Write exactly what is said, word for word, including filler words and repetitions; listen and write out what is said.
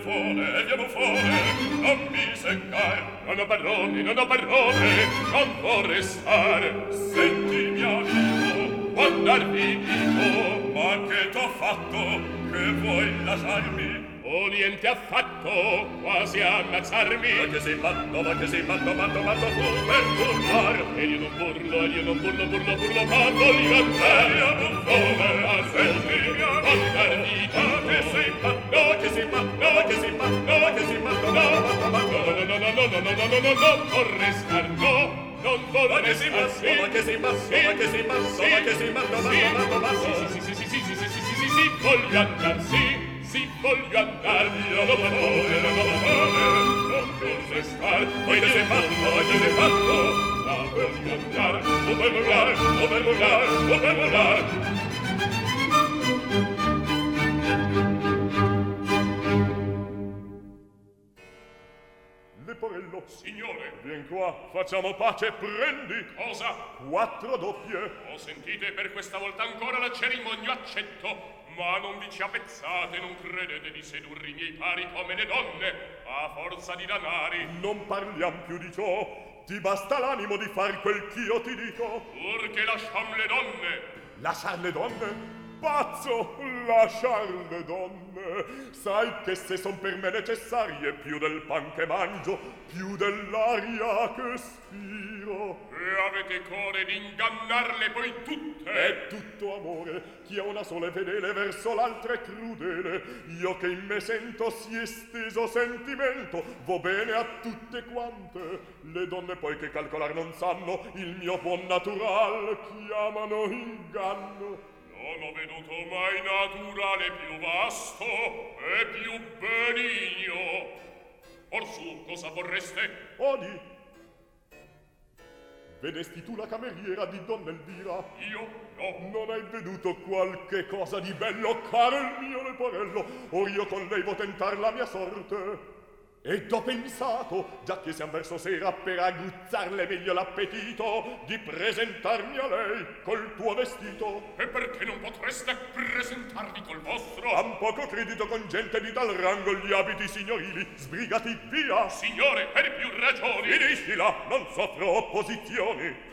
buffone, via buffone, non mi seccar. Non ho parole, non ho parole, non vorrei stare. Senti, mio amico, andarvi dico, ma che t'ho fatto, che vuoi lasciarmi? Oh, niente affatto, quasi a ammazzarmi. Ma che sei matto, ma che sei matto, matto, matto, tu per burlar. E io non burlo, e io non burlo, burlo, burlo, ma voglio andare a buffone. Ma senti, mio amico, ma che sei matto, ma che sei matto, ma che sei matto, ma che sei matto, no, matto, matto. No, no, no, no, no, no, no, no, no, no, non vorrei star, no. Non vorrei star, sì. Ma che sei matto, ma che sei matto, ma che sei matto, matto, matto, matto. Sì, sì, sì, sì, sì, sì, sì, sì, sì, sì, voglio andar, sì. Si voglio andar, io non vuole, non vuole, non vorrei star, poi che sei fatto, poi che sei fatto, la voglio andar, non vuoi volar, non vuoi volar, non vuoi volar. Leporello, signore, vien qua, facciamo pace, prendi. Cosa? Quattro doppie. Oh, sentite, per questa volta ancora la cerimonia accetto. Ma non vi ci appezzate, non credete di sedurre i miei pari come le donne, a forza di danari. Non parliam più di ciò, ti basta l'animo di far quel ch'io ti dico. Pur che lasciam le donne. Lasciar le donne? Pazzo, lasciar le donne. Sai che se son per me necessarie più del pan che mangio, più dell'aria che spiro. E avete core d'ingannarle poi tutte? È tutto amore, chi ha una sola è fedele verso l'altra è crudele. Io che in me sento si esteso sentimento, vo bene a tutte quante. Le donne poi che calcolar non sanno, il mio buon natural chiamano inganno. Non ho veduto mai naturale più vasto e più benigno. Orsù, cosa vorreste? Odi, vedesti tu la cameriera di donna Elvira? Io? No. Non hai veduto qualche cosa di bello, caro il mio leporello? Or io con lei vo tentar la mia sorte. Ed ho pensato, già che siam verso sera, per aguzzarle meglio l'appetito, di presentarmi a lei col tuo vestito. E perché non potreste presentarvi col vostro? Han poco credito con gente di tal rango gli abiti signorili. Sbrigati via! Signore, per più ragioni! Finiscila, non soffro opposizioni.